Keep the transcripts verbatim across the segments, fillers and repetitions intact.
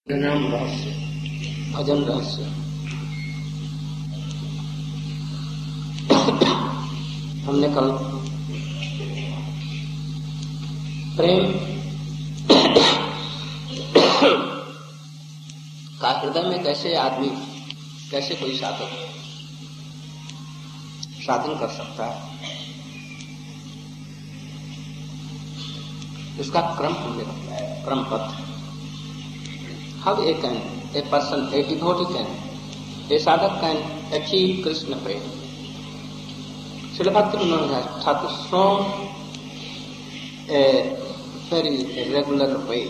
नाम रहस्य, भजन रहस्य। हमने कल प्रेम का हृदय में कैसे आदमी, कैसे कोई साधक साधन कर सकता है, इसका क्रम हमने बताया, क्रम पथ। How a can a person, a devotee can, a sadhak can achieve Krishna prema. Srila Bhaktivinoda Thakur shown a very regular way.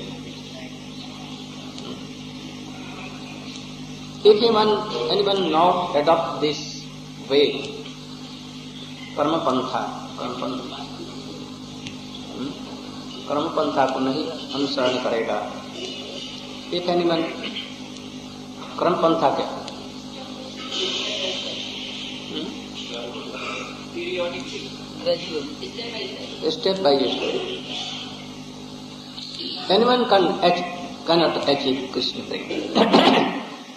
If anyone, anyone not adopt this way, karma pantha, karma pantha, कर्म पंथा को नहीं अनुसरण करेगा, एक animal कर्म पंथा क्या step by step animal can cannot achieve Krishna prema.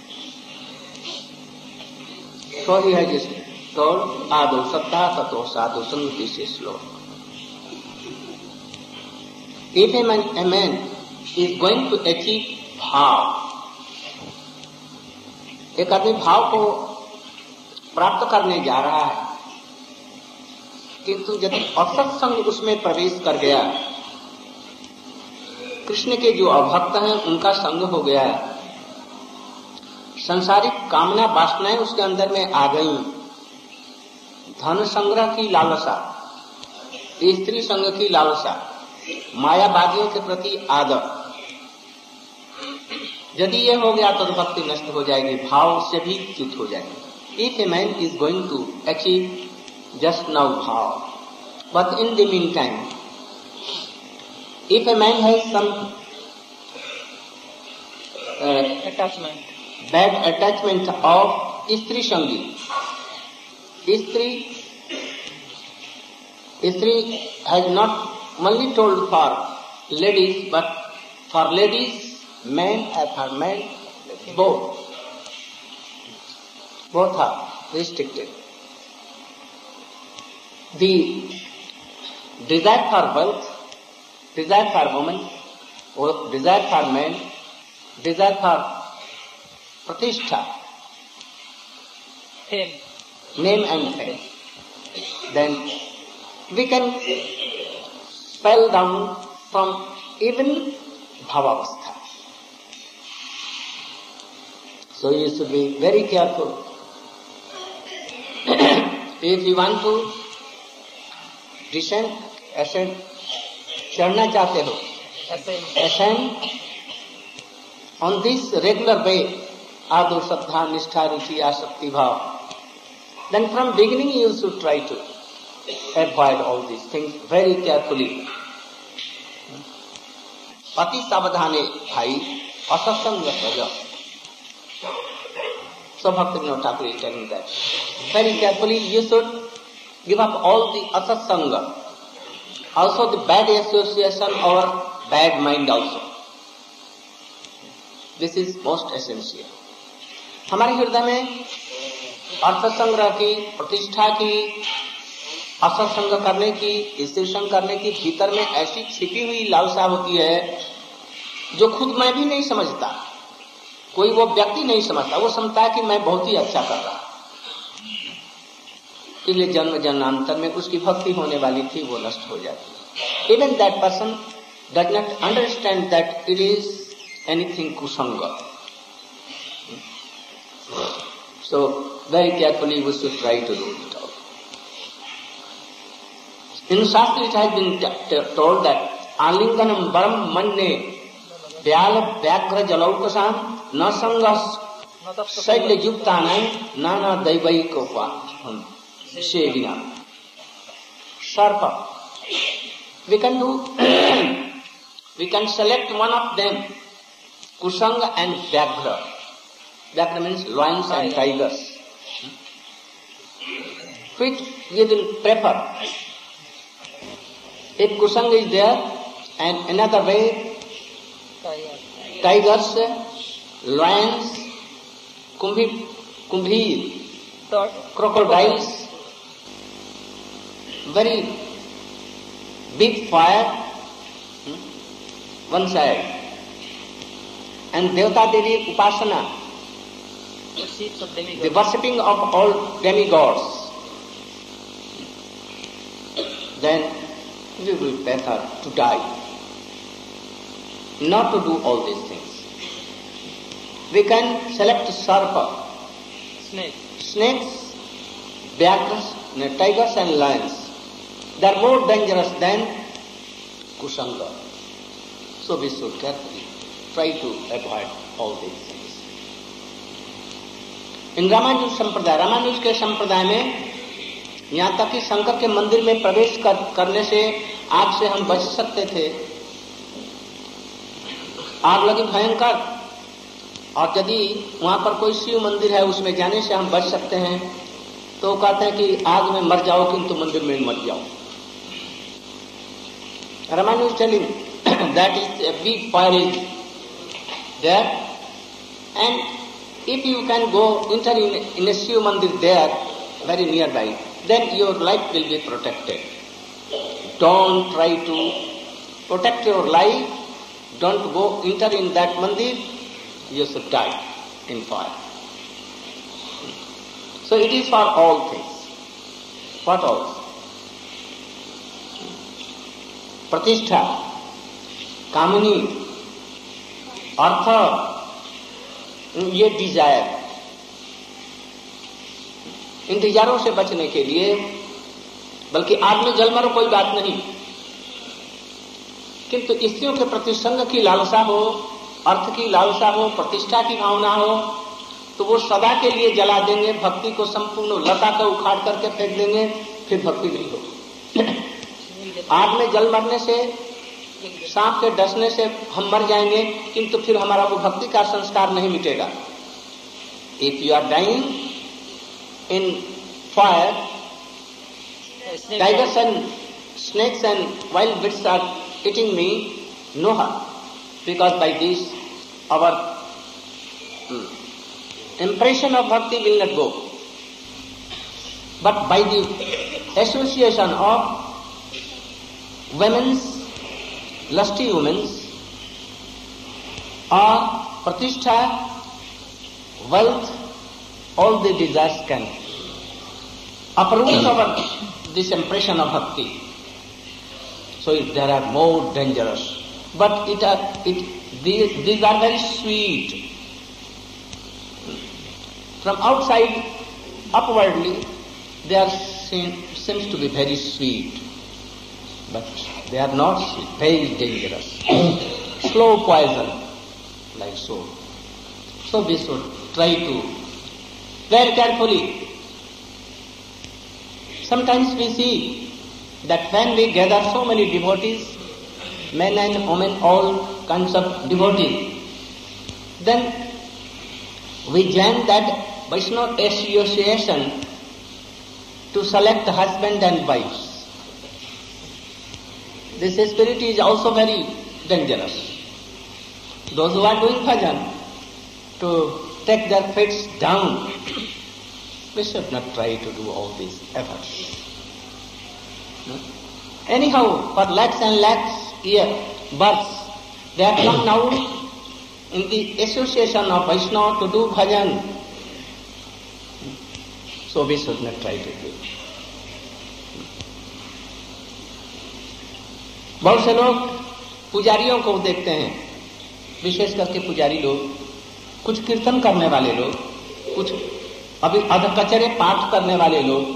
So he has told Ado Sattha Tato Sadhu Sangati se slow. If a man, a man is going to achieve भाव, एक आदमी भाव को प्राप्त करने जा रहा है, किंतु जब असत्संग उसमें प्रवेश कर गया, कृष्ण के जो अभक्त हैं उनका संग हो गया, संसारिक कामना वासनाएं उसके अंदर में आ गई, धन संग्रह की लालसा, स्त्री संग की लालसा, मायावादियों के प्रति आदर, यदि ये हो गया तो भक्ति नष्ट हो जाएगी, भाव से भी च्युत हो जाएगी. If a man is going to achieve just now bhav, but in the meantime, if a man has some uh, attachment, bad attachment of istri sangi, istri, istri has not only told for ladies, but for ladies, men and for men, both. Both are restricted. The desire for wealth, desire for woman, or desire for man, desire for pratishtha, fame, name and fame, then we can spell down from even bhavavastha. So you should be very careful. If you want to descend, ascend, चढ़ना चाहते हो, ascend on this regular way, आदो श्रद्धा निष्ठा रुचि आसक्ति भाव, then from beginning you should try to avoid all these things very carefully. अति सावधाने भाई असत्संग रज. So Bhaktivinoda Thakur is telling that very carefully you should give up all the asatsanga, also the bad association or bad mind also. This is most essential. हमारे हृदय में अर्थ संग्रह की, प्रतिष्ठा की, असत्संग करने की, स्त्रीसंग करने की भीतर में ऐसी छिपी हुई लालसा होती है जो खुद मैं भी नहीं समझता, कोई वो व्यक्ति नहीं समझता. वो समझता है कि मैं बहुत ही अच्छा कर रहा, इसलिए जन्म जन्मांतर में उसकी भक्ति होने वाली थी वो नष्ट हो जाती है. Even that person does not understand that it is anything कुसंग. So very carefully we should try to do it all. In shastra it has been told that आलिंगनम वरम मन्ने व्याल व्याघ्र जलौकसाम न संग शैल युक्तान नाना दैवैक सेविना. Sarpa. We can do, we can select one of them, Kusanga and Vyaghra. Vyaghra means lions and tigers. Which we will prefer. If Kusanga is there and another way, tigers, lions, kumbhi, kumbhir, crocodiles, very big fire, one side, and Devata Devi Upasana, the worshipping of all demigods. Then we will be better to die, not to do all these things. We can select sarpa, Snake. snakes, vyagras, tigers and lions. They are more dangerous than kusanga. So we should carefully try to avoid all these things. In Ramanuj Sampradaya, Ramanuj के संप्रदाय में यहाँ तक कि शंकर के मंदिर में प्रवेश कर, करने से आग से हम बच सकते थे। आग लगी भयंकर, और यदि वहां पर कोई शिव मंदिर है उसमें जाने से हम बच सकते हैं, तो कहते हैं कि आग में मर जाओ किंतु मंदिर में मत जाओ। Ramanu is telling that is a big fire is there, and if you can go enter in, in a Shiv mandir there, very nearby, then your life will be protected. Don't try to protect your life. Don't go enter in that mandir. You should die in fire. So it is for all things. What else? Pratishtha, Kamini, Artha, ये desire, इन डिजायरों से बचने के लिए, बल्कि आग में जल मरो कोई बात नहीं, किंतु स्त्रियों के प्रति संग की लालसा हो, अर्थ की लालसा हो, प्रतिष्ठा की भावना हो, तो वो सदा के लिए जला देंगे, भक्ति को संपूर्ण लता को उखाड़ करके फेंक देंगे, फिर भक्ति नहीं होगी। आग में जल मरने से, सांप के डसने से हम मर जाएंगे, किंतु फिर हमारा वो भक्ति का संस्कार नहीं मिटेगा। If you are dying in fire, tigers and snakes and wild beasts are eating me, no harm, because by this our hmm, impression of bhakti will not go. But by the association of women's, lusty women's, or pratishtha, wealth, all the desires can uproot our this impression of bhakti. So it, they are more dangerous. But it are, it, these, these are very sweet. From outside, upwardly, they are seen, seems to be very sweet. But they are not sweet, very dangerous. Slow poison, like so. So we should try to very carefully. Sometimes we see that when we gather so many devotees, men and women, all kinds of devotees, then we join that Vaishnava association to select husband and wives. This spirit is also very dangerous. Those who are doing bhajan, to take their fates down, we should not try to do all these efforts. No? Anyhow, for lakhs and lakhs year births, they have come now in the association of Vaishnava to do bhajan. So we should not try to do it. बहुत से लोग पुजारियों को देखते हैं, विशेष करके पुजारी लोग, कुछ कीर्तन करने वाले लोग, कुछ अभी अधकचरे पाठ करने वाले लोग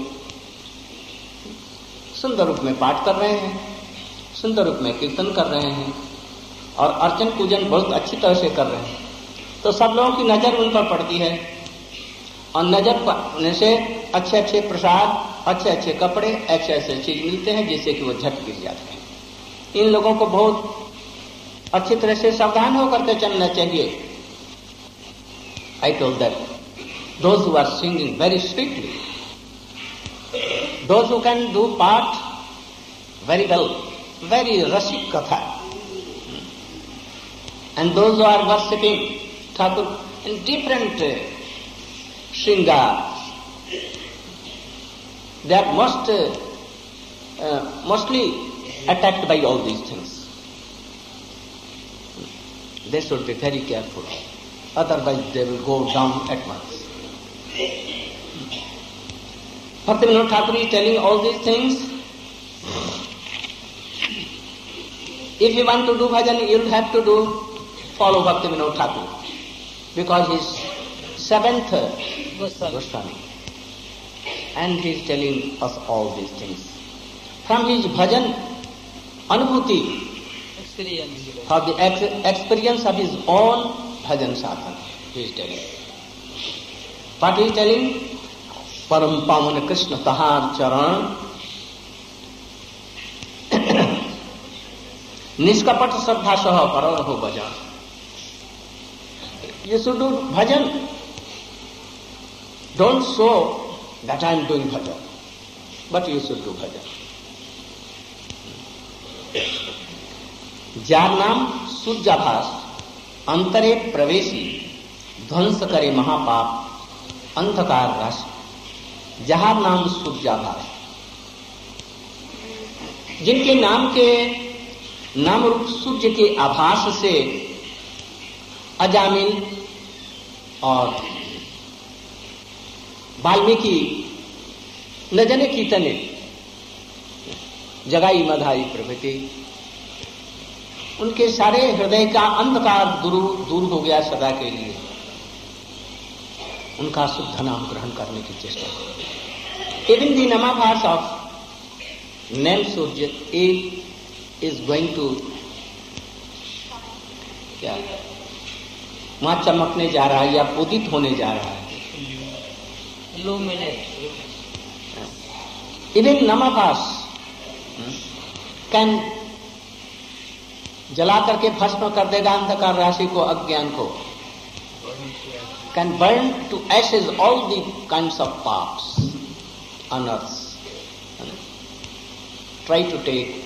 सुंदर रूप में पाठ कर रहे हैं, सुंदर रूप में कीर्तन कर रहे हैं और अर्चन पूजन बहुत अच्छी तरह से कर रहे हैं, तो सब लोगों की नजर उन पर पड़ती है और नजर पड़ने से अच्छे अच्छे प्रसाद, अच्छे अच्छे कपड़े, अच्छे अच्छे चीज मिलते हैं जिससे कि वो झट गिर जाते हैं। इन लोगों को बहुत अच्छी तरह से सावधान होकर के चलना चाहिए। I told that those who are singing very sweetly, those who can do part very well, very rasik katha, and those who are worshipping Thakur in different uh, shringar. They are most, uh, uh, mostly attacked by all these things. They should be very careful. Otherwise they will go down at once. Bhaktivinoda Thakur is telling all these things. If you want to do bhajan, you will have to do follow Bhaktivinoda Thakur, because he is seventh Goswami, and he is telling us all these things. From his bhajan anubhuti, for the ex- experience of his own bhajan sadhana, he is telling. What he is telling? Param Pamana Krishna Tahar Charan Niskapat Saddha Saha Pararaho Bhajan. You should do bhajan. Don't show that I am doing bhajan, but you should do bhajan. जार नाम सूर्याभास अंतरे प्रवेशी ध्वंस करे महापाप अंधकार राशि। जहार नाम सूर्याभास, जिनके नाम के नाम रूप सूर्य के आभास से अजामिल और वाल्मीकि न जाने कीर्तने जगाई मधाई प्रभृति, उनके सारे हृदय का अंधकार दूर दूर हो गया सदा के लिए। उनका शुद्ध नाम ग्रहण करने की चेष्टा करें। Even the Namabhas of name Surya is going to क्या वहां चमकने जा रहा है या उदित होने जा रहा है। Even Namabhas can जला करके भस्म कर देगा अंधकार राशि को, अज्ञान को। Can burn to ashes all the kinds of paps on earth. Try to take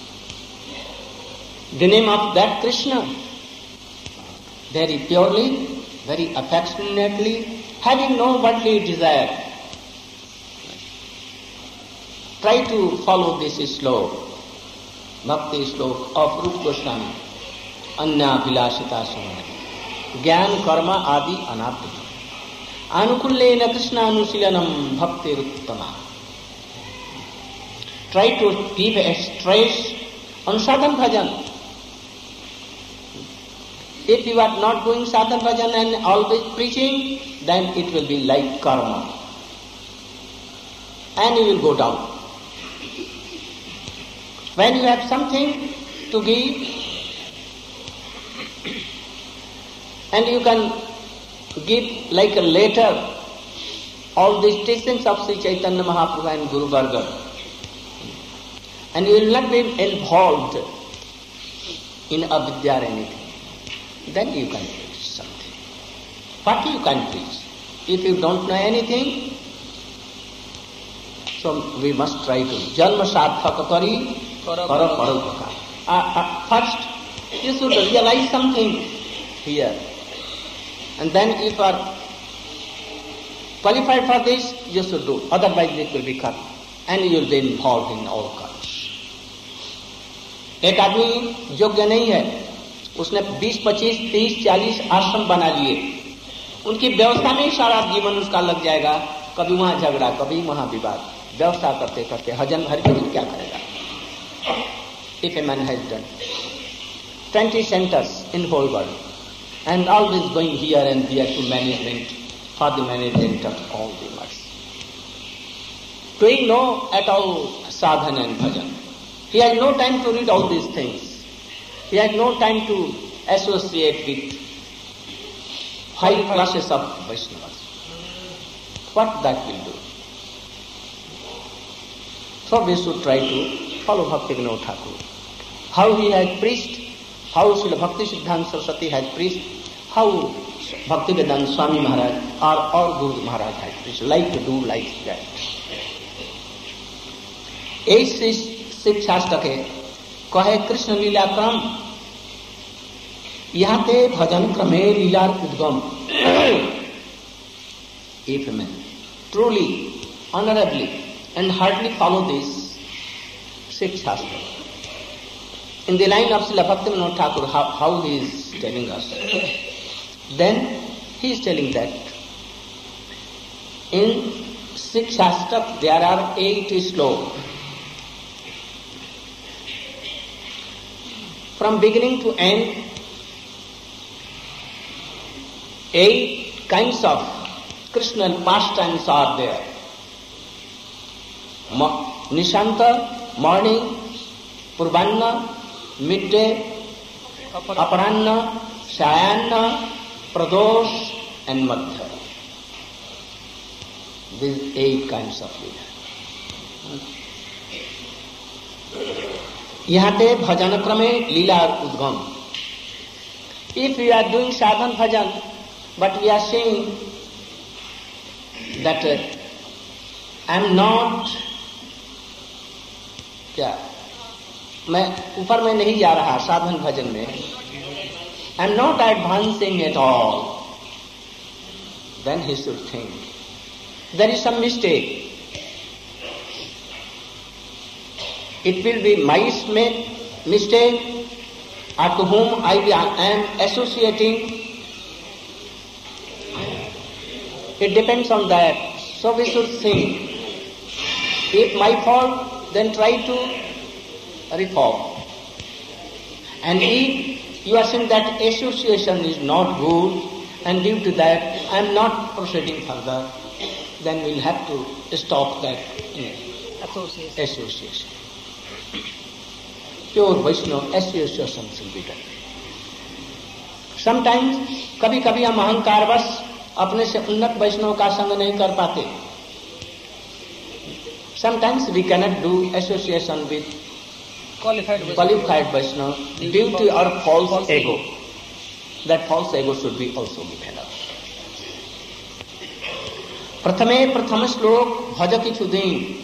the name of that Krishna very purely, very affectionately, having no worldly desire. Try to follow this slope. भक्ति श्लोक of रूप गोस्वामी, अन्याभिलाषिता सुमन ज्ञान कर्म आदि अनाप्त अनुकूलेन कृष्णानुशीलनम भक्तिरुत्तमा. Try to keep a stress on sadhan bhajan. If you are not doing sadhan bhajan and always preaching, then it will be like karma, and you will go down. When you have something to give, and you can give like a letter all the teachings of Sri Chaitanya Mahaprabhu and Guru Varga, and you will not be involved in avidya or anything, then you can preach something. What you can preach? If you don't know anything, so we must try to janma sadhaka kari kara parupaka. Uh, uh, first, you should realize something here, and then if you are qualified for this, you should do. Otherwise, it will be cut, and you will be involved in all kinds. एक आदमी योग्य नहीं है, उसने बीस, पच्चीस, तीस, चालीस आश्रम बना लिए, उनकी व्यवस्था में ही सारा जीवन उसका लग जाएगा। कभी वहां झगड़ा, कभी वहां विवाद, व्यवस्था करते करते हजन हरिभजन क्या करेगा? If a man has done twenty centers in whole world and always going here and there to management for the management of all the words, do he know at all sadhana and bhajan? He has no time to read all these things. He has no time to associate with high classes of Vaishnavas. What that will do? So we should try to follow Bhaktivinoda Thakur. How he has preached, how Srila Bhakti Siddhanta Saraswati has preached, how Bhaktivedanta Swami Maharaj or all Guru Maharaj has preached, like to do like that. एक शिव शास्त्र के कहे कृष्ण लीला क्रम Yate bhajan krame lilar udgam. If a man truly, honorably, and hardly follow this six shastra, in the line of Srila Bhaktivinoda Thakur, how, how he is telling us, then he is telling that in six shastra there are eight slokas. From beginning to end, eight kinds of Krishna pastimes are there. Nishanta, morning, Purvanna, midday, Aparanna, Sayanna, Pradosh and Madhya. These eight kinds of Leela. Yahate bhajan krame Leela udgam. If we are doing sadhan bhajan, but we are saying that uh, I am not, क्या मैं ऊपर में नहीं जा रहा साधन भजन में, I am not advancing at all, then he should think there is some mistake. It will be my mistake or to whom I am associating. It depends on that. So we should think, if my fault, then try to reform. And if you are saying that association is not good, and due to that I am not proceeding further, then we'll have to stop that association. association. Pure Vaishnava association should be done. Sometimes, कभी कभी हम अहंकारवश अपने से उन्नत वैष्णव का संग नहीं कर पाते. Sometimes we cannot do association with qualified qualified Vaishnava due to our false, false ego. That false ego should be also given up. प्रथमे प्रथम श्लोक भज किछु दिन.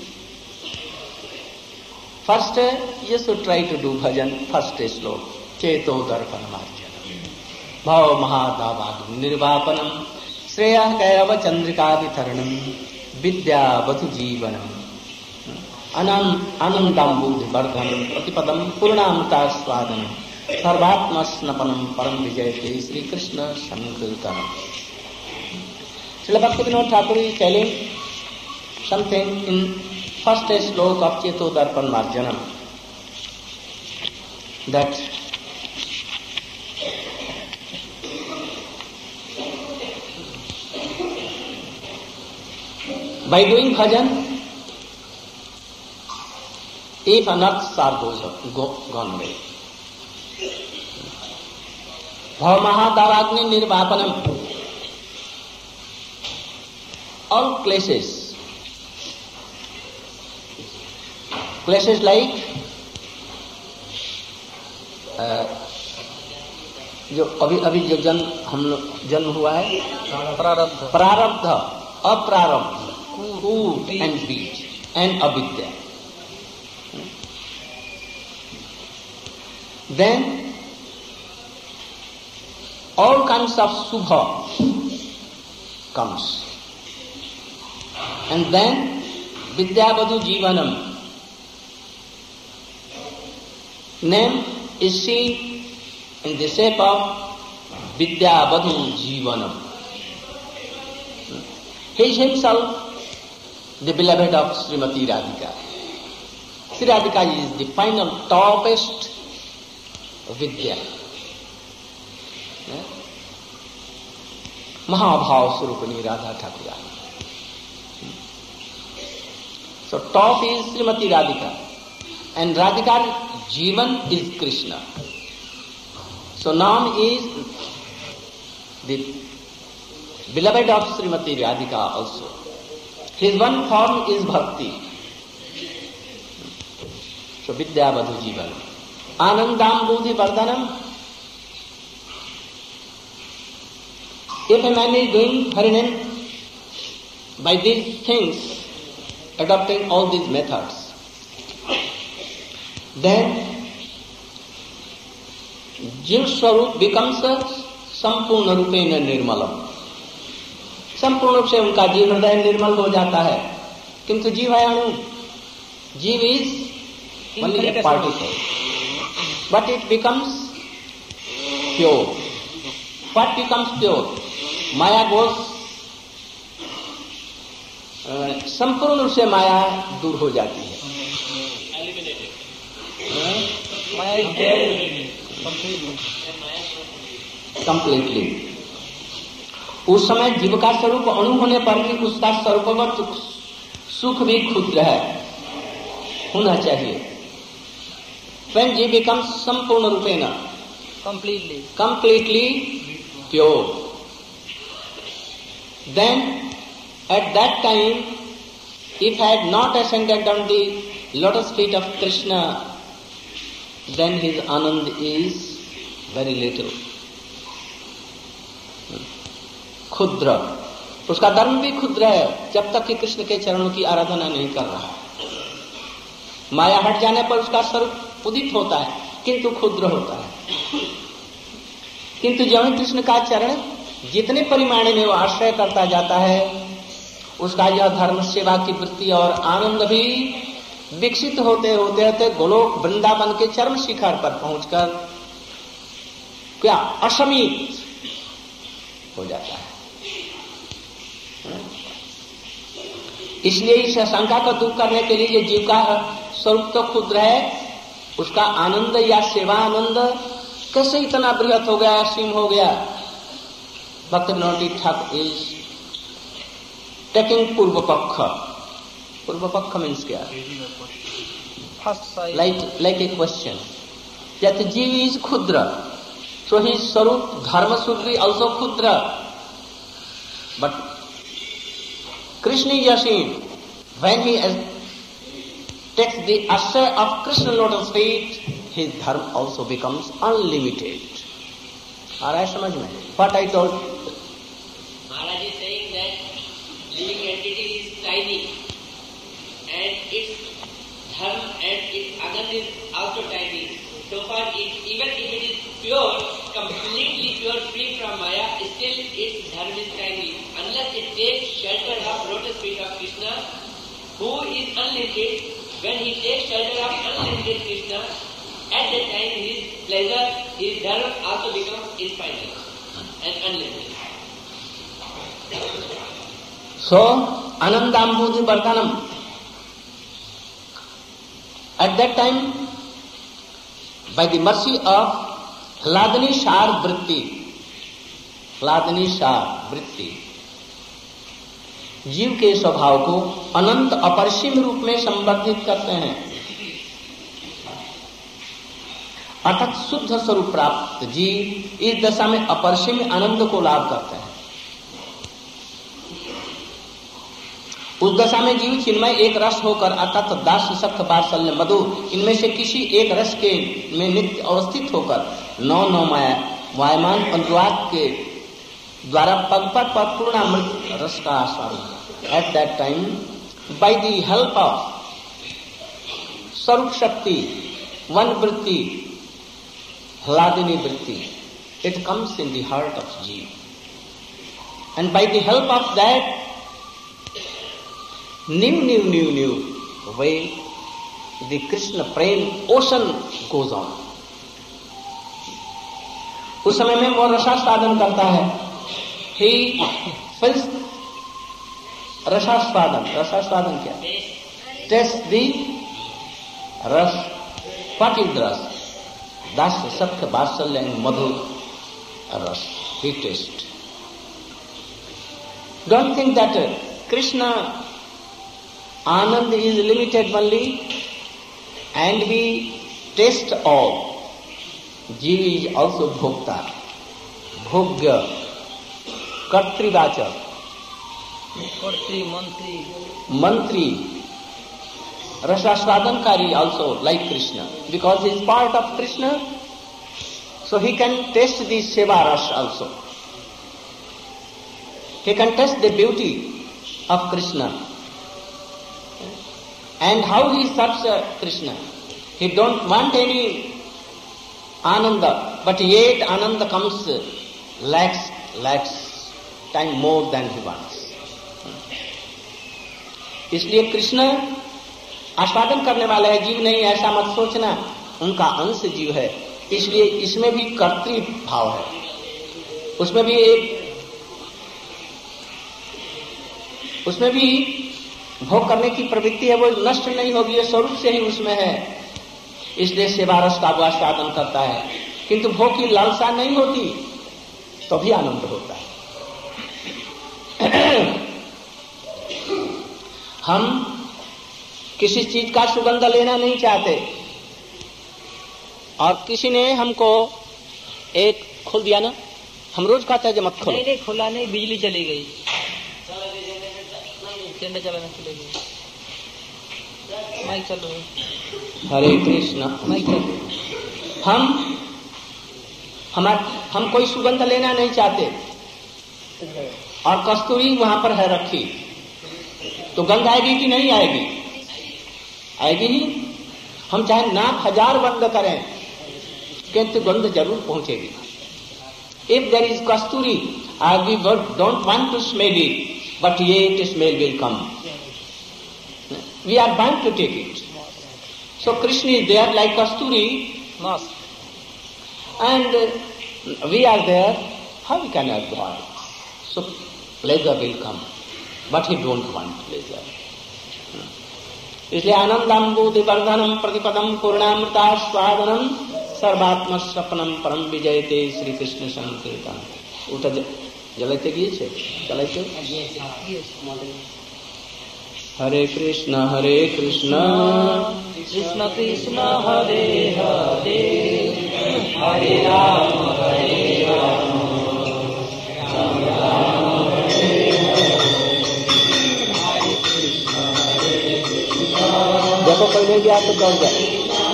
First, you should try to do bhajan. First slok. Cheto darpanamajana. Bhav mahadavadu nirvapanam. Shreyah kairava chandrika vitharanam. Vidya vathu jivanam. Anam anandam buddhi vardhanam. Pratipadam purnamta swadanam. Sarvatma snapanam param vijayate. Sri Krishna sankirtanam. Srila Bhaktivinoda Thakur is telling something in first slok of Cheto Darpan Marjanam, that by doing bhajan, if anarthas are gone away. Bhava Mahadavagni Nirvapanam. All places, places like जो अभी अभी जो जन्म हम लोग जन्म हुआ है, प्रारब्ध प्रारब्ध अप्रारब्ध, कूट एंड बीज एंड अविद्या. Then all kinds of subha comes. And then Vidyavadhu Jivanam. Name is seen in the shape of Vidyavadhu Jivanam. He is himself the beloved of Srimati Radhika. Sri Radhika is the final topest Vidya. Mahabhav Surupani Radha Thakur. So top is Srimati Radhika, and Radhika Jivan is Krishna. So Nam is the beloved of Srimati Radhika also. His one form is Bhakti. So Vidyavadhu Jivan. Anandam Buddhi Vardhanam. If a man is doing Harinam by these things, adopting all these methods, then जीव स्वरूप becomes संपूर्ण रूपेण निर्मलम, संपूर्ण रूप से उनका जीव हृदय निर्मल हो जाता है। किंतु जीव है अणु, jiva is only a particle, but it becomes pure. What becomes pure? Maya goes, संपूर्ण रूप से माया दूर हो जाती है। कंप्लीटली। उस समय जीव का स्वरूप अणु होने पर भी उसका स्वरूपवत सुख भी क्षुद्र है, होना चाहिए। When जीव becomes संपूर्ण रूपेण, completely, completely pure, then at that time, if had not ascended on the lotus feet of Krishna, then his anand is very little, क्षुद्र। उसका धर्म भी क्षुद्र है जब तक कि कृष्ण के चरणों की आराधना नहीं कर रहा। माया हट जाने पर उसका स्वरूप उदित होता है, किंतु क्षुद्र होता है। किंतु जब कृष्ण का चरण जितने परिमाण में वो आश्रय करता जाता है, उसका यह धर्म सेवा की वृत्ति और आनंद भी विकसित होते होते होते गोलोक वृंदावन के चरम शिखर पर पहुंचकर क्या असीमित हो जाता है। इसलिए इस शंका को दूर करने के लिए जीव का स्वरूप तो क्षुद्र है, उसका आनंद या सेवा आनंद कैसे इतना बृहत हो गया, असीम हो गया। भक्त विनोदी ठाकुर इज टेकिंग पूर्व पक्ष। पूर्व पक्ष मीन्स क्या? Like like a question that jiva is क्षुद्र, so his swarup dharma should be also क्षुद्र, but Krishna is asim. When he takes the ashray of Krishna lotus feet, his dharma also becomes unlimited. आ रहा है समझ में? What I told? Maharaj is saying that living entity is tiny, and its dharma and its anand is also tiny. So far, it, even if it is pure, completely pure, free from Maya, still its dharma is tiny. Unless it takes shelter of lotus feet of Krishna, who is unlimited. When he takes shelter of unlimited Krishna, at that time his pleasure, his dharma also becomes infinite and unlimited. So, anandambudhi vardhanam. At that time, by the mercy of hladani shar vritti, hladani shar vritti, जीव के स्वभाव को अनंत अपरिसीम रूप में संवर्धित करते हैं, अर्थात शुद्ध स्वरूप प्राप्त जीव इस दशा में अपरिसीम आनंद को लाभ करते हैं। उस दशा में जीव चिन्मय एक रस होकर अर्थात दास सख्त वात्सल्य मधु इनमें से किसी एक रस के में नित्य अवस्थित होकर नौ नौ माया वायमान पंचवाद के द्वारा पग पग पर पूर्णामृत रस का आस्वादन। At that time by the help of स्वरूप शक्ति वन वृत्ति ह्लादिनी वृत्ति it comes in the heart of jiva, and by the help of that new new new new way the Krishna prem ocean goes on. उस समय में वो रसास्वादन करता है। he feels रसास्वादन। रसास्वादन क्या? taste the रस। what is रस? दास्य सख्य वात्सल्य मधुर रस he taste. don't think that uh, Krishna Anand is limited only and we taste all. Jiva is also bhokta, bhogya, kartrivachak, कर्त्री मंत्री mantri, rasaswadankari also like Krishna. Because he is part of Krishna, so he can taste the seva ras also. He can taste the beauty of Krishna. And how he serves uh, Krishna. He don't want any ananda. but yet Ananda comes lakhs, lakhs time more than he wants. इसलिए कृष्ण आस्वादन करने वाला है, जीव नहीं, ऐसा मत सोचना, उनका अंश जीव है। इसलिए इसमें भी कर्तृ भाव है, उसमें भी एक उसमें भी भोग करने की प्रवृत्ति है, वो नष्ट नहीं होगी, ये स्वरूप से ही उसमें है। इसलिए सेवा रस का वो आस्वादन करता है, किंतु भोग की लालसा नहीं होती तो भी आनंद होता है। हम किसी चीज का सुगंध लेना नहीं चाहते, और किसी ने हमको एक खोल दिया ना, हम रोज कहते हैं जो मत खोलो। नहीं नहीं खुला नहीं, बिजली चली गई, चलना चलाना चलेगी, माइक चल रही है। हरे कृष्ण। माइक चल हम हमार हम कोई सुगंध लेना नहीं चाहते, और कस्तूरी वहां पर है रखी, तो गंध आएगी कि नहीं आएगी? आएगी ही। हम चाहे नाक हजार बंद करें किंतु गंध जरूर पहुंचेगी। इफ देयर इज कस्तूरी, I we don't want to smell it, but yet smell will come. We are bound to take it. So Krishna is there like kasturi, mask, and uh, we are there. How we can avoid? So pleasure will come, but he don't want pleasure. इसलिए आनंदाम्बुधि वर्धनम प्रतिपदम पूर्णामृता स्वादनम सर्वात्म स्वप्नम परम विजयते श्री कृष्ण संकीर्तन। उठा जलाते गিয়েছে चलाइते। हरे कृष्ण हरे कृष्ण कृष्ण कृष्ण हरे हरे, हरे राम हरे राम, राम राम हरे हरे, हरे कृष्ण हरे कृष्ण। देखो कोई नहीं गया तो कर जाए।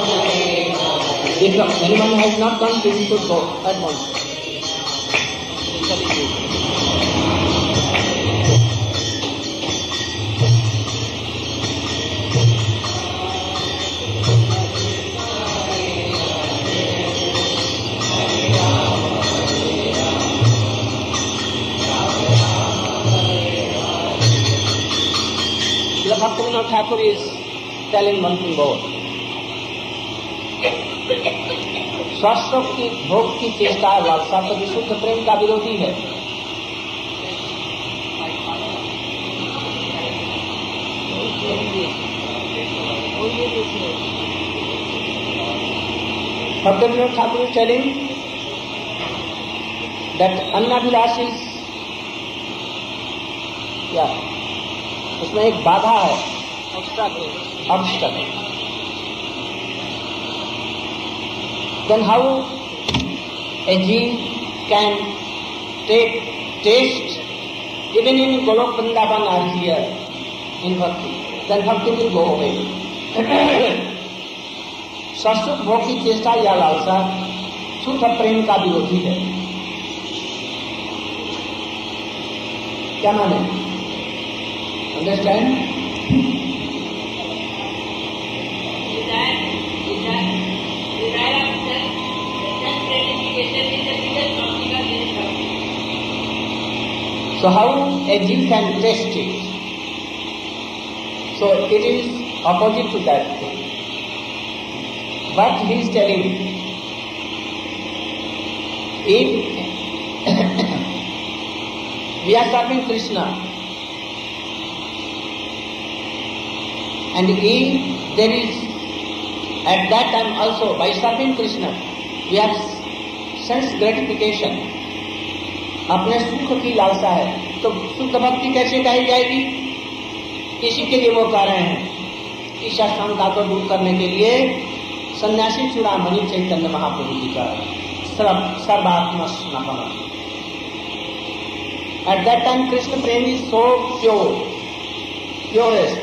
If anyone has not gone, he should go at once. Bhaktivinoda Thakur is telling one thing more. स्वास्थ्य की भोग की चेष्टा लालसा तो विशुद्ध प्रेम का विरोधी है। Bhaktivinoda Thakur is telling that अन्नाभिलाष is या उसमें एक बाधा है, obstacle, obstacle. Then how a jeev can take taste even in Golok Vrindavan are here in bhakti, then bhakti will go away. शाश्वत भोग की चेष्टा या लालसा शुद्ध प्रेम का विरोधी है। क्या माने? Understand? So how a jeev can taste it? So it is opposite to that thing. But he is telling, if we are serving Krishna, and if there is at that time also by serving Krishna we have sense gratification, अपने सुख की लालसा है, तो शुद्ध भक्ति कैसे कही जाएगी? इसी के लिए वो कह रहे हैं, इस आशंका को दूर करने के लिए सन्यासी चूड़ामणि चैतन्य महाप्रभु जी का सर्वात्म स्नापन। At that time Krishna prem is so pure, purest,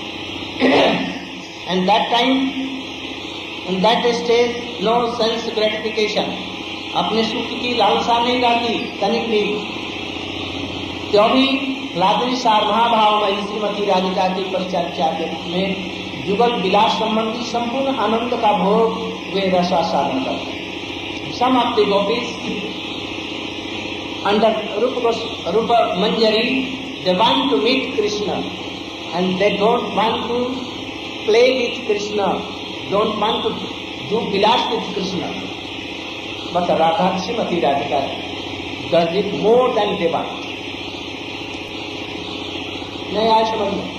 and that time in that stage no sense gratification, अपने सुख की लालसा नहीं रहती तनिक भी। क्यों भी लादरी सार महाभाव में श्रीमती राधिका की परिचर्चा के रूप में युगल विलास संबंधी संपूर्ण आनंद का भोग वे रसास्वादन करते, some of the gopis under Rupa, Gos- Rupa Manjari, they want to meet Krishna and they don't want to play with Krishna, don't want to do vilas with Krishna. But Radha Srimati Radhika does it more than they want. नहीं आज समझ में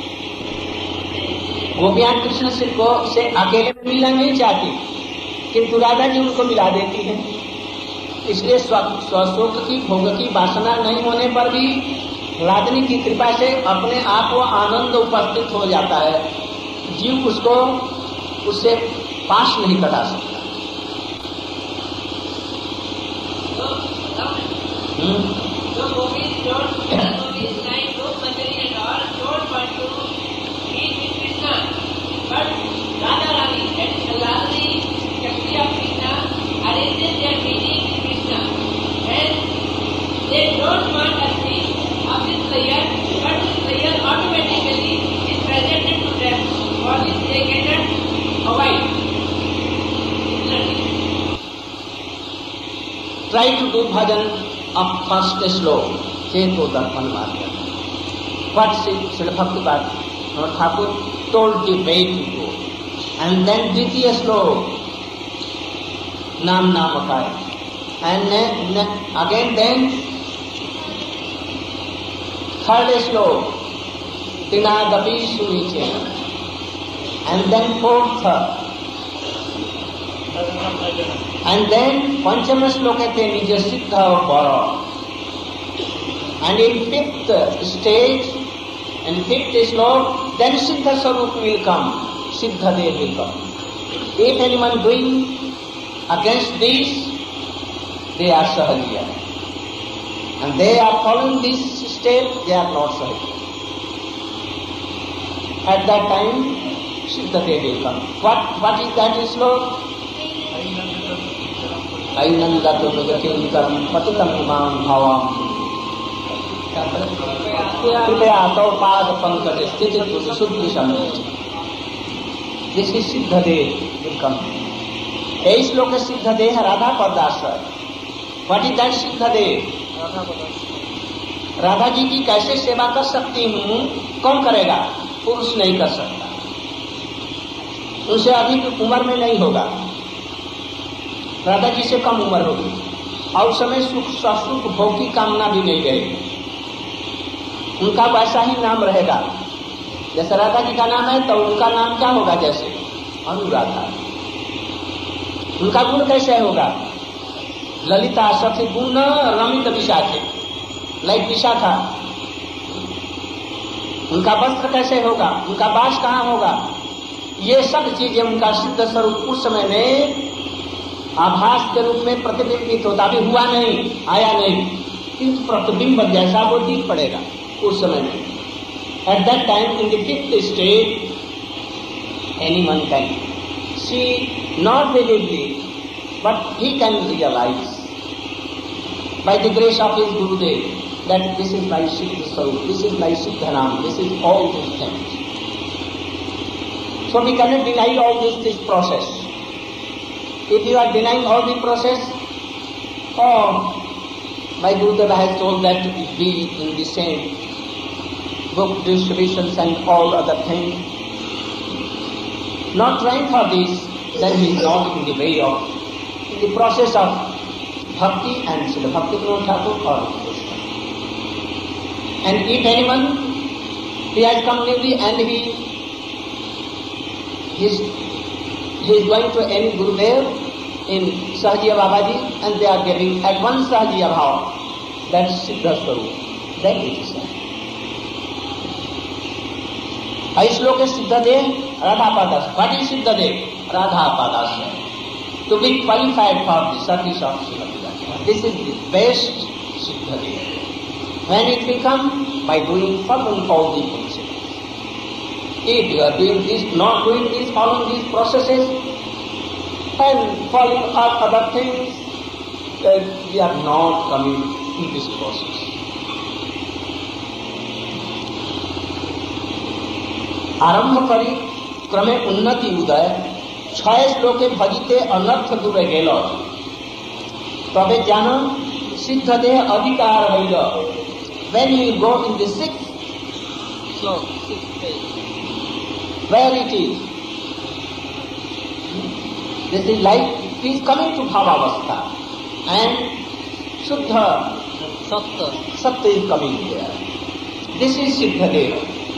गोपियां कृष्ण से को से अकेले मिलना नहीं चाहती, किंतु राधा जी उनको मिला देती है। इसलिए स्वसुख की भोग की वासना नहीं होने पर भी राधनी की कृपा से अपने आप वो आनंद उपस्थित हो जाता है, जीव उसको उससे पास नहीं कटा सकता। But Radha Rani, that is the Radhani, Shakti of Krishna, arranges their meeting with Krishna. And they don't want a scene of this player, but this player automatically is presented to them. For this they cannot avoid. Try to do bhajan of first slope, Cheto Darpan Marga. What Srila Bhakti Thakur told the way to go. And then Dvitiya slope, Nam Namakaya. And then, again then, third slope, Tinadapi Suniche. And then fourth, and then Panchama Slokate Nija Siddha Vara. And in fifth stage, and fifth slope, then Siddha Sarup will come, Siddha Dev will come. If anyone doing against this, they are Sahajiya. And they are following this step, they are not Sahajiya. At that time, Siddha Dev will come. What, what is that slope? Ainandato Nugakinkaram Patitam Imam Bhavam कृपया तो पाद पंकज स्थित शुद्धि समझ। This is Siddhadev will come. तेईस श्लोक सिद्धदेह Radha पदाश्रय। What is that Siddhadev? Radha ji की कैसे सेवा कर सकती हूँ? कौन करेगा? पुरुष नहीं कर सकता, उनसे अधिक उम्र में नहीं होगा, राधा जी से कम उम्र होगी और उस समय सुख ससुख भोग की कामना भी नहीं रहेगी। उनका वैसा ही नाम रहेगा जैसे राधा जी का नाम है, तो उनका नाम क्या होगा? जैसे अनुराधा। उनका गुण कैसे होगा? ललिता सखी गुण रमित विशाखे, लाइक विशाखा। उनका वस्त्र कैसे होगा? उनका वास कहाँ होगा? ये सब चीजें उनका सिद्ध स्वरूप उस समय में आभास के रूप में प्रतिबिंबित होता। अभी हुआ नहीं, आया नहीं, किंतु प्रतिबिंब जैसा वो दिख पड़ेगा उस समय में। At that time, in the fifth stage, anyone can see not visibly, but he can realize by the grace of his Gurudev that this is my Siddha Sarup, this is my Siddhanam, this is all these things. So we cannot deny all this, this process. If you are denying all the process, or my Gurudev has told that be in the same book distributions and all other things, not trying for this, then he is not in the way of in the process of bhakti and Srila Bhaktivinoda Thakur or Krishna. And if anyone, he has come newly and he is he is going to any Gurudev in Sahajiya Babaji and they are giving at once Sahajiya Bhava, that is Siddha Swarup, then it is said. श्लोक सिद्धदेह Radha padas. What is Siddhadev? Radha Padasya. To be qualified for the service of Srimati Radhika. This is the best Siddhadev. When it will come? By doing following all the principles. If you are doing this, not doing this, following these processes, and following other things, then we are not coming in this process. आरंभ करी क्रमे उन्नति उदय छय श्लोके भजिते अनर्थ दूरे गेल तबे जानो सिद्ध देह अधिकार हईल. When you go in the sixth slow, sixth page. where it is, this is like he is coming to bhavavastha and Shuddha Sattva. Sattva is coming there. This is Siddha Deva.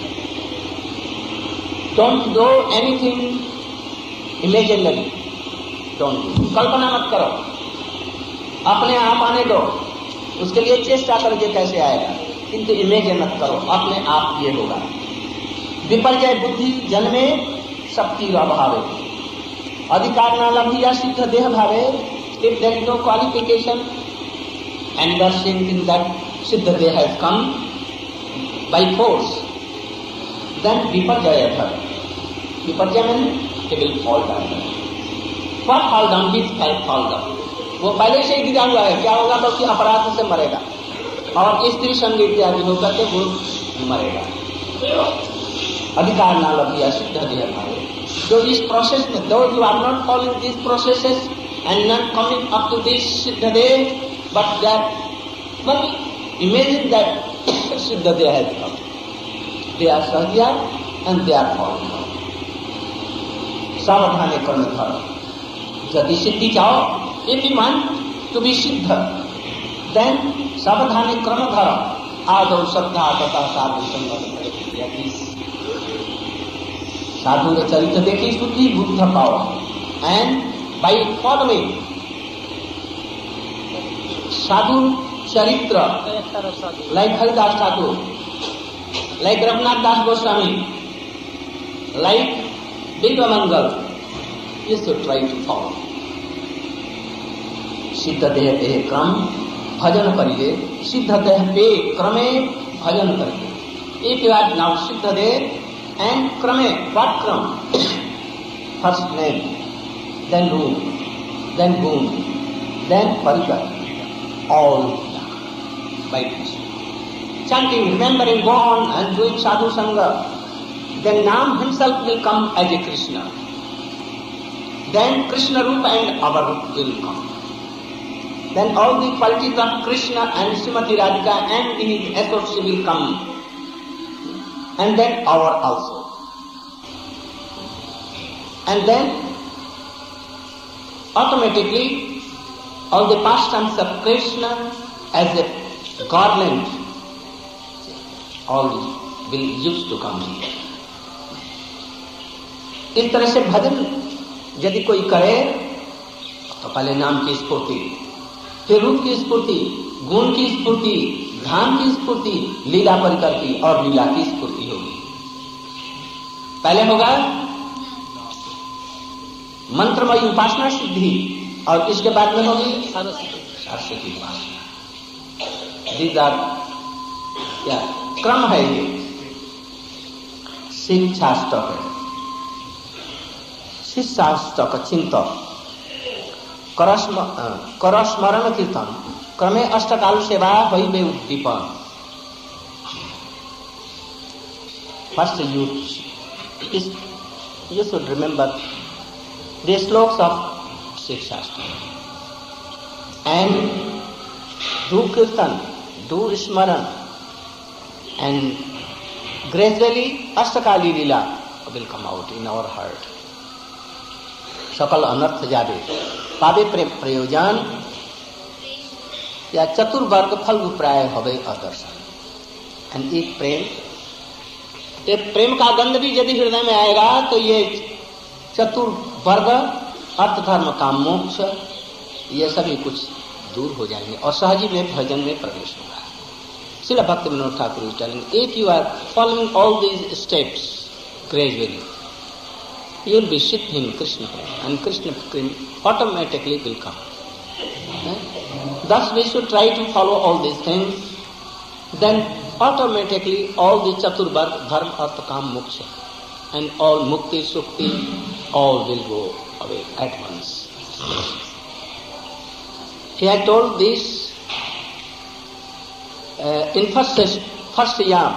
Don't do anything imaginary. Don't do. कल्पना मत करो, अपने आप आने दो, उसके लिए चेष्टा करके कैसे आएगा, किंतु इमेजिन मत करो, अपने आप ये होगा. विपर्जय बुद्धि जन्मे शक्ति अभावे, अधिकार न लभिया सिद्ध देह भावे. If there is no qualification and you are thinking that Siddha Deha has come by force, then viparjaya bhava. Viparjaya means he will fall down. What fall down? His health fall down. वो पहले से ही गिरा हुआ है, क्या होगा तो उसकी अपराध से मरेगा और स्त्री संग इत्यादि होकर के वो मरेगा. अधिकार ना लभिया सिद्ध देह भावे. So this process, though you are not following these processes and not coming up to this Siddha Deha, but that, but imagine that Siddha Deha has come. They are Sahya and they are falling down. Savadhane karna dhara. Jati siddhi chao, if you want to be Siddha, then Savadhane karna dhara. Adav saddha tata sadhu sangha. साधु के चरित्र देखी शुद्धि बुद्ध पाओ. And by following sadhu charitra like Haridas Thakur, like Raghunath Das Goswami, like Bilvamangal, you should try to follow. सिद्ध देह पे क्रम भजन करिए, सिद्ध देह पे क्रमे भजन करिए. इफ यू आर नाउ सिद्ध देह and krame, what kram? First name, then room, then boon, then parivar, all by chanting, remembering, go on and doing sadhu sangha. Then Nam himself will come as a Krishna. Then Krishna Rupa and our Rupa will come. Then all the qualities of Krishna and Srimati Radhika and his associates will come. And then our also. And then automatically all the pastimes of Krishna as a garland, all will used to come here. इस तरह से भजन यदि कोई करे तो पहले नाम की स्फूर्ति, फिर रूप की स्फूर्ति, गुण की स्फूर्ति, धाम की स्फूर्ति, लीला परिकर की और लीला की स्फूर्ति होगी. पहले होगा मंत्रमयी उपासना सिद्धि और इसके बाद में होगी सरस्वती उपासना. दीज आर क्या क्रम है, ये शिक्षाष्टक है. शिष्याष्टक चिंतन, करस्मरण कीर्तन, क्रमे अष्टकाल सेवा वैवे उद्दीपन. First you, you should remember the sloks of Shikshastra and do kirtan, do smaran, and gradually Ashtakali Lila will come out in our heart. सकल अनर्थ जावे, पावे प्रेम प्रयोजन या चतुर्वर्ग फल प्राय हवे अदर्शन. एंड एक प्रेम, एक प्रेम का गंध भी यदि हृदय में आएगा तो ये चतुर्वर्ग अर्थ धर्म काम मोक्ष ये सभी कुछ दूर हो जाएंगे और सहजी में भजन में प्रवेश होगा. Srila Bhakti Vinod Thakur is telling, if you are following all these steps gradually, you will be sit in Krishna and Krishna automatically will come. Thus we should try to follow all these things, then automatically all the chaturvarg, dharma, artha, kam, moksha and all mukti, sukti, all will go away at once. He had told this uh, in first, first yam.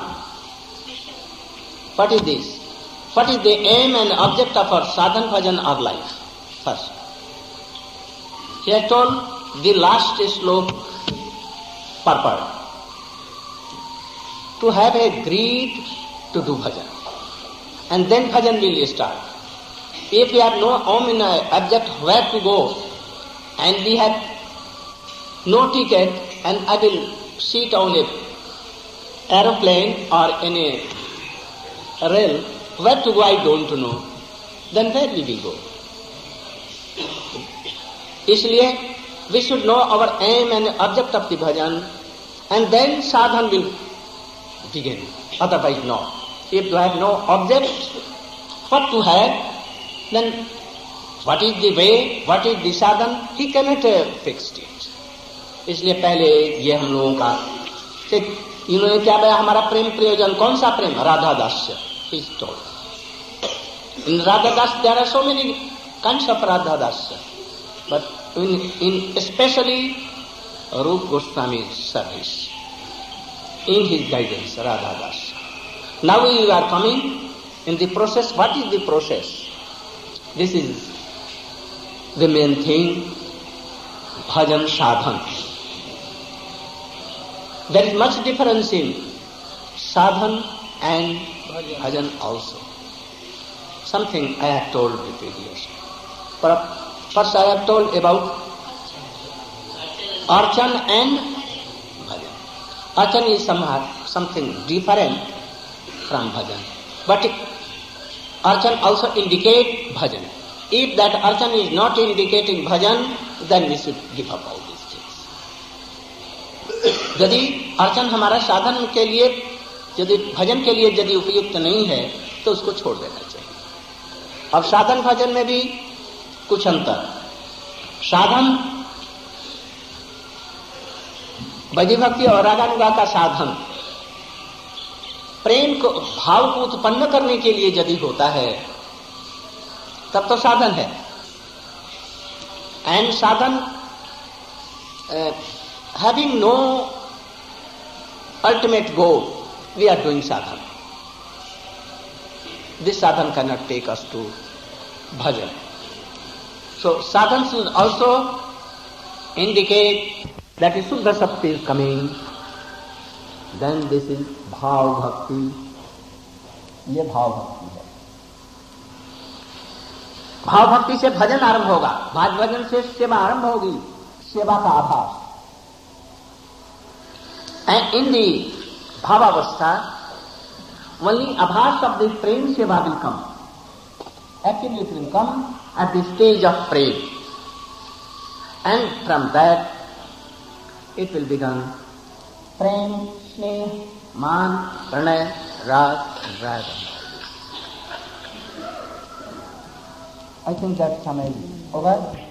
What is this? What is the aim and object of our sadhan bhajan or life? First, he has told the last slope purport, to have a greed to do bhajan. And then bhajan will start. If we have no home in a object where to go, and we have no ticket, and I will sit on a aeroplane or in a rail, where to go I don't know, then where we will go? इसलिए we should know our aim and object of the bhajan, and then sadhan will begin. Otherwise no. If you have no object, what to have, then what is the way, what is the sadhan, he cannot uh, fix it. इसलिए पहले ये हम लोगों का इन्होंने क्या बताया, हमारा प्रेम प्रयोजन कौन सा प्रेम? Radha दास्य. He told. In Radha Das there are so many kinds of Radha Dasya, but in, in especially Rupa Goswami's service, in his guidance, Radha Dasya. Now we are coming in the process. What is the process? This is the main thing, bhajan sadhan. There is much difference in sadhan and bhajan also. Something I have told the previous. First I have told about archan and bhajan. Archan is somehow something different from bhajan. But archan also indicate bhajan. If that archan is not indicating bhajan, then we should give up all these things. यदि अर्चन हमारा साधन के लिए, यदि भजन के लिए यदि उपयुक्त नहीं है, तो उसको छोड़ देना चाहिए. अब साधन भजन में भी कुछ अंतर. साधन वैदिभक्ति और रागानुगा का साधन प्रेम को, भाव को उत्पन्न करने के लिए यदि होता है, तब तो साधन है. And sadhan having no ultimate goal, we are doing sadhan. This sadhan cannot take us to bhajan. So sadhan should also indicate that is Suddha Shakti is coming. Then this is bhav bhakti. ये भाव भक्ति है. भाव भक्ति से भजन आरंभ होगा. भाव भजन से सेवा आरंभ होगी. सेवा का आभास. And in the bhavavastha, only abhas of the prem seva will come. Actually it will come at the stage of prem. And from that it will become prem, sneh, man, pranay, rag and raga. I think that's summary. Over.